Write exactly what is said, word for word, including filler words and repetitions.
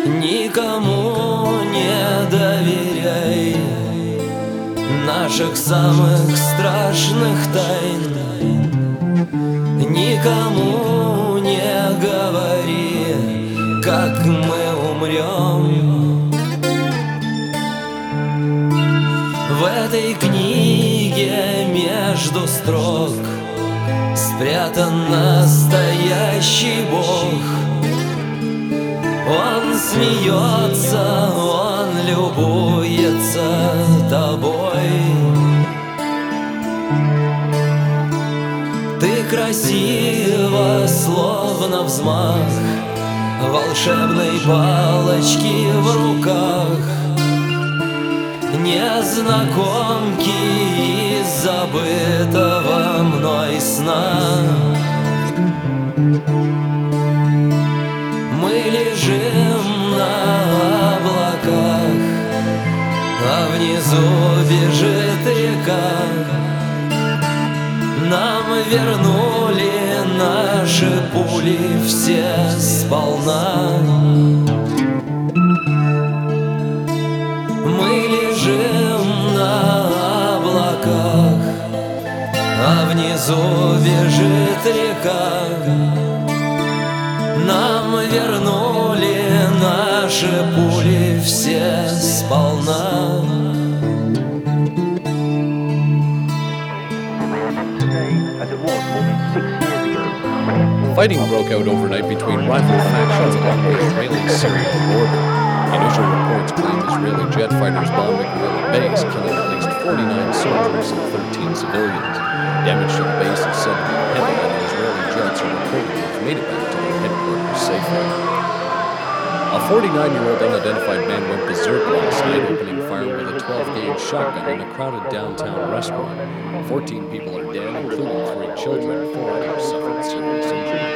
Никому не доверяй наших самых страшных тайн. Никому не говори, как мы умрем. В этой книге между строк спрятан настоящий Бог. Он смеется, он любуется тобой. Ты красива, словно взмах волшебной палочки в руках незнакомки из забытого мной сна. Мы лежим на облаках, а внизу бежит река. Нам вернули наши пули все сполна. Мы лежим на облаках, а внизу бежит река. Нам вернули наши пули все сполна. Fighting broke out overnight between rival factions along the Israeli-Syrian border. Initial reports claim Israeli jet fighters bombed a base, killing at least forty-nine soldiers and thirteen civilians. Damage to the base is said to be heavy, and Israeli jets are reported to have made it back to their headquarters safely. A forty-nine-year-old unidentified man went berserk last night, opening fire with a twelve-gauge shotgun in a crowded downtown restaurant. fourteen people are dead, including three children. Four others suffered serious injuries.